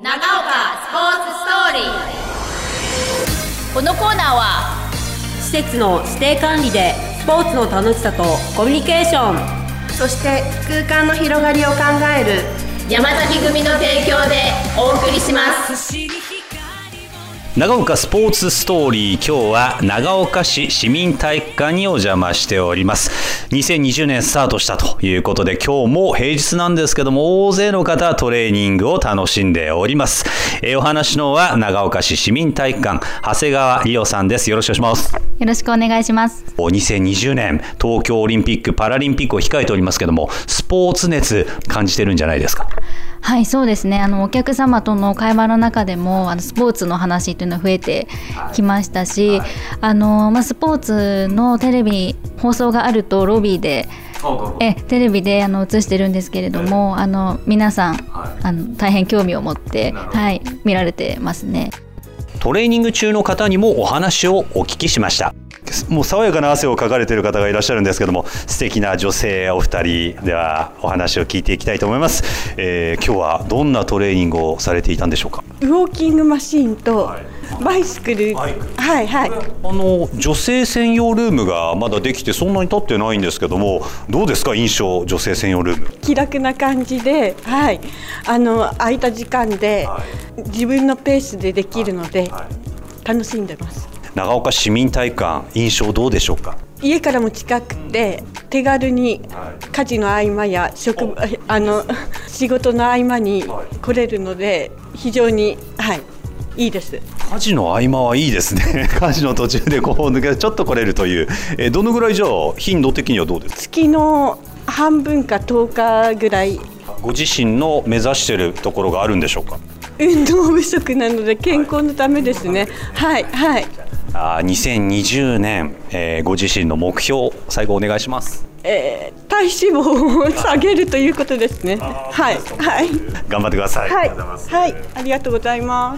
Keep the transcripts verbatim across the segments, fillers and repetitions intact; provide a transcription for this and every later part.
長岡スポーツストーリー。このコーナーは施設の指定管理でスポーツの楽しさとコミュニケーション、 そして空間の広がりを考える山崎組の提供でお送りします。 長岡スポーツストーリー、今日は長岡市市民体育館にお邪魔しております。にせんにじゅうねんスタートしたということで、今日も平日なんですけども大勢の方トレーニングを楽しんでおります。えー、お話のは長岡市市民体育館長谷川理央さんです。よろしくお願いします。 よろしくお願いします。 にせんにじゅうねん東京オリンピックパラリンピックを控えておりますけども、スポーツ熱感じてるんじゃないですか？ はい、そうですね。あのお客様との会話の中でもあのスポーツの話というのは増えてきましたし、はいはい、あのまあ、スポーツのテレビ放送があるとロビーでえテレビであの映してるんですけれども、あの皆さん、はい、あの大変興味を持って、はい、見られてますね。 トレーニング中の方にもお話をお聞きしました。もう爽やかな汗をかかれている方がいらっしゃるんですけども、素敵な女性お二人ではお話を聞いていきたいと思います。えー、今日はどんなトレーニングをされていたんでしょうか？ ウォーキングマシーンとバイシクル、はいはいはい、 あの女性専用ルームがまだできてそんなに経ってないんですけども、どうですか印象？女性専用ルーム気楽な感じで、はい、あの空いた時間で、はい、自分のペースでできるので、はいはい、楽しんでます。 長岡市民体育館、印象どうでしょうか？ 家からも近くて手軽に家事の合間や職あの仕事の合間に来れるので非常に、はい、いいです。 家事の合間はいいですね。家事の途中でこうちょっと来れるという、えー、どのぐらいじゃあ頻度的にはどうですか？ 月の半分かとおかぐらい。 ご自身の目指しているところがあるんでしょうか？ 運動不足なので健康のためですね。はいはい。 あにせんにじゅうねん、えー、ご自身の目標最後お願いします。 えー、体脂肪を下げるということですね。はいはい。 頑張ってください。 はい、はい、ありがとうございます。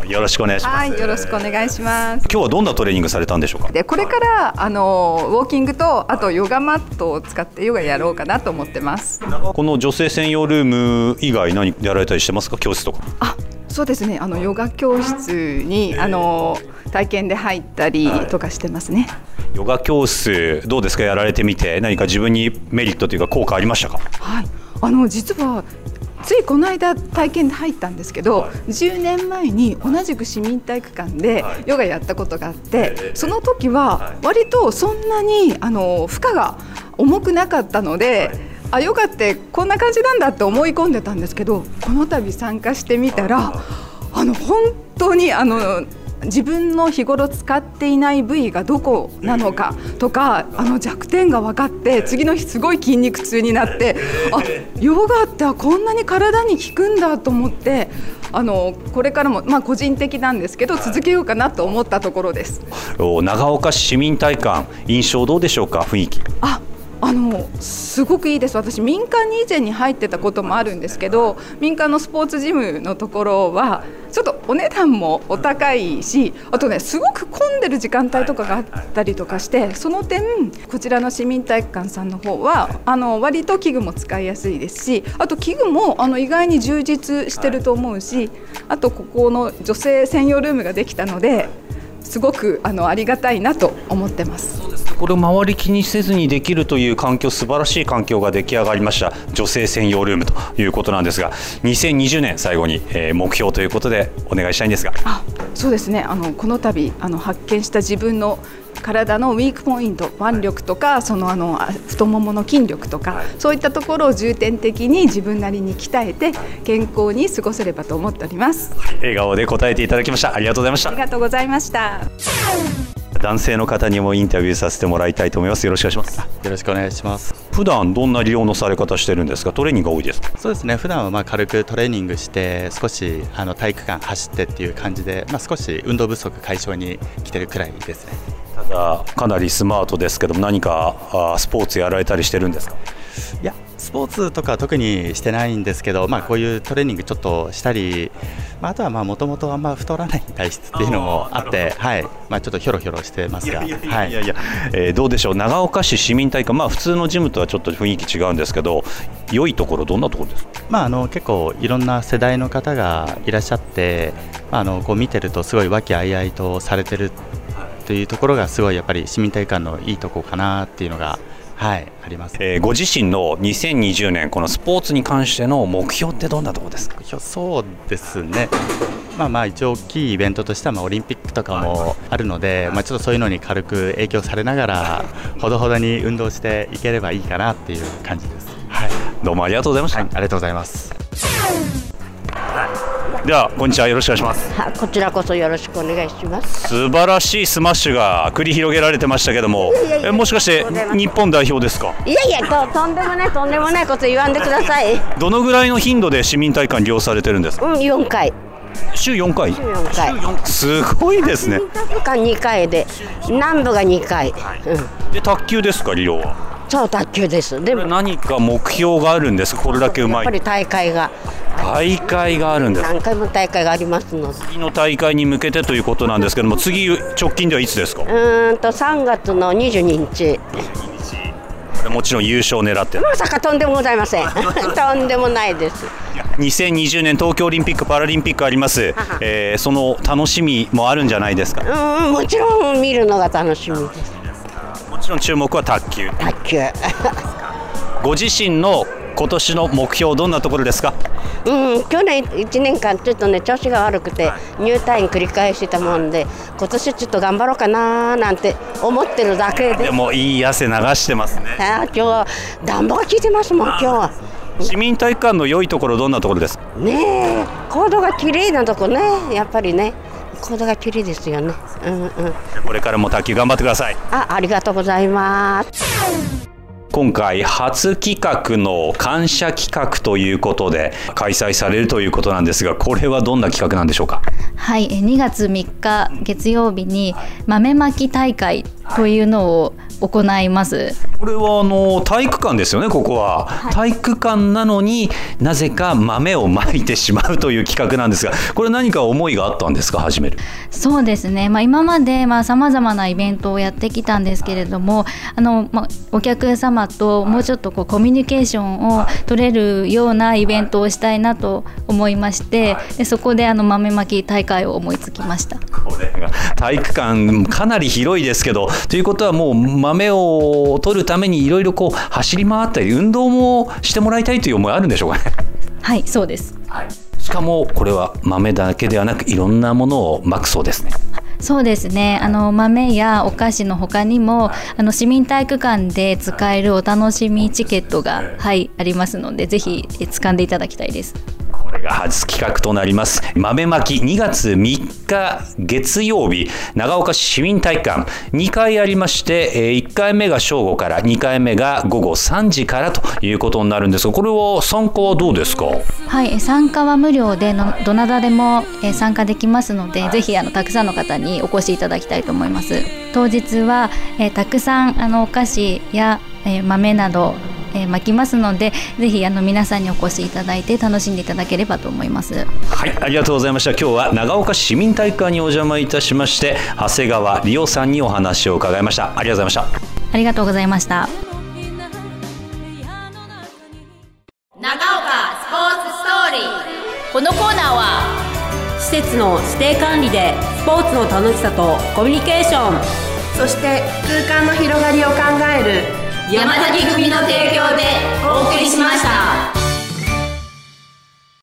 よろしくお願いします。 はい、よろしくお願いします。 今日はどんなトレーニングされたんでしょうか？ でこれからあのウォーキングとあとヨガマットを使ってヨガやろうかなと思ってます。 この女性専用ルーム以外何やられたりしてますか？教室とか。 あ、そうですね。あのヨガ教室にあの体験で入ったりとかしてますね。 はい、ヨガ教室どうですか？やられてみて何か自分にメリットというか効果ありましたか？ はい、あの実はついこの間体験で入ったんですけど、はい、じゅうねんまえに同じく市民体育館でヨガやったことがあって、はい、その時は割とそんなにあの負荷が重くなかったので、はい、あヨガってこんな感じなんだって思い込んでたんですけど、この度参加してみたらあの本当にあの自分の日頃使っていない部位がどこなのかとか、あの弱点が分かって、次の日すごい筋肉痛になって、あヨガってこんなに体に効くんだと思って、あのこれからも、まあ、個人的なんですけど続けようかなと思ったところです。 長岡市市民体育館、印象どうでしょうか？雰囲気。 ああのすごくいいです。私民間に以前に入ってたこともあるんですけど、民間のスポーツジムのところはちょっとお値段もお高いし、あとねすごく混んでる時間帯とかがあったりとかして、その点こちらの市民体育館さんの方はあの割と器具も使いやすいですし、あと器具もあの意外に充実してると思うし、あとここの女性専用ルームができたのですごくあのありがたいなと思ってます。 そうですね、これを周り気にせずにできるという環境、素晴らしい環境が出来上がりました女性専用ルームということなんですが、にせんにじゅうねん最後に、えー、目標ということでお願いしたいんですが。 あそうですね、あのこの度あの発見した自分の体のウィークポイント、腕力とかそのあの太ももの筋力とか、そういったところを重点的に自分なりに鍛えて健康に過ごせればと思っております。 笑顔で答えていただきました。ありがとうございました。 ありがとうございました。 男性の方にもインタビューさせてもらいたいと思います。よろしくお願いします。 よろしくお願いします。 普段どんな利用のされ方してるんですか？トレーニングが多いですか？ そうですね、普段はまあ軽くトレーニングして少しあの体育館走ってっていう感じで、まあ、少し運動不足解消に来てるくらいですね。 ただかなりスマートですけども、何かあスポーツやられたりしてるんですか？ いやスポーツとかは特にしてないんですけど、まあ、こういうトレーニングちょっとしたり、 まあ、あとはもともとあんま太らない体質っていうのもあって、はいまあ、ちょっとひょろひょろしてますが、いやいやいやいや、 えー、どうでしょう、長岡市市民体育館、まあ、普通のジムとはちょっと雰囲気違うんですけど、良いところどんなところですか？ まあ、あの結構いろんな世代の方がいらっしゃって、まあ、あのこう見てるとすごい和気あいあいとされてるというところがすごいやっぱり市民体育館のいいとこかなっていうのが、はい、あります。 えー、ご自身のにせんにじゅうねんこのスポーツに関しての目標ってどんなところですか？ そうですね、まあ、まあ一応大きいイベントとしてはまあオリンピックとかもあるので、まあ、ちょっとそういうのに軽く影響されながらほどほどに運動していければいいかなっていう感じです。はい、 どうもありがとうございました。 はい、ありがとうございます。 ではこんにちは、よろしくお願いします。 はこちらこそよろしくお願いします。 素晴らしいスマッシュが繰り広げられてましたけども、 いやいやいや、 えもしかして日本代表ですか？ いやいや と, とんでもないとんでもないこと言わんでください。 どのぐらいの頻度で市民体育館利用されてるんですか？ うん、よんかい。 週よんかい。 週よんかい。 すごいですね。 市民体育館にかいで南部がにかい、うん、 で卓球ですか？利用は。 そう、卓球です。でも何か目標があるんですか？これだけうまい。 やっぱり大会が大会があるんです。 何回も大会がありますので、 次の大会に向けてということなんですけども、次直近ではいつですか？ うーんとさんがつのにじゅうににち。 もちろん優勝を狙って。 まさかとんでもございません。とんでもないです。 にせんにじゅうねん東京オリンピック・パラリンピックあります、えー、その楽しみもあるんじゃないですか？ うん、もちろん見るのが楽しみです。 もちろん注目は卓球。 卓球ご自身の今年の目標どんなところですか？ うん、去年いちねんかんちょっとね調子が悪くて入退院繰り返してたもんで、今年ちょっと頑張ろうかななんて思ってるだけで。 でもいい汗流してますね。 あ、今日は暖房が効いてますもん。今日は市民体育館の良いところどんなところですか？ ねえ、コードが綺麗なとこね、やっぱりね、コードが綺麗ですよね。うんうん。 これからも卓球頑張ってください。 あ、ありがとうございます。 今回初企画の感謝企画ということで開催されるということなんですが、これはどんな企画なんでしょうか？ はい、にがつみっか月曜日に豆まき大会というのを行います。 これはあの体育館ですよね。ここは、はい、体育館なのになぜか豆をまいてしまうという企画なんですが、これ何か思いがあったんですか？始める。 そうですね、まあ、今までさまざまなイベントをやってきたんですけれども、あの、まあ、お客様ともうちょっとこうコミュニケーションを取れるようなイベントをしたいなと思いまして、でそこであの豆まき大会を思いつきました。 これが体育館かなり広いですけど、ということはもう豆を取るためにいろいろこう走り回ったり運動もしてもらいたいという思いあるんでしょうかね？ はい、そうです、はい、 しかもこれは豆だけではなくいろんなものをまくそうですね。 そうですね、あの豆やお菓子の他にもあの市民体育館で使えるお楽しみチケットが、はい、ありますので、ぜひ掴んでいただきたいです。 これが初企画となります豆まきにがつみっか月曜日、長岡市市民体育館にかいありまして、いっかいめが正午からにかいめが午後さんじからということになるんですが、これは参加はどうですか？ はい、参加は無料でのどなたでも参加できますので、ぜひあのたくさんの方にお越しいただきたいと思います。当日は、えー、たくさんあのお菓子や、えー、豆などえー、巻きますので、ぜひあの皆さんにお越しいただいて楽しんでいただければと思います。 はい、ありがとうございました。今日は長岡市市民体育館にお邪魔いたしまして、長谷川理央さんにお話を伺いました。ありがとうございました。 ありがとうございました。 長岡スポーツストーリー。このコーナーは施設の指定管理でスポーツの楽しさとコミュニケーション、 そして空間の広がりを考える山崎組の提供でお送りしました。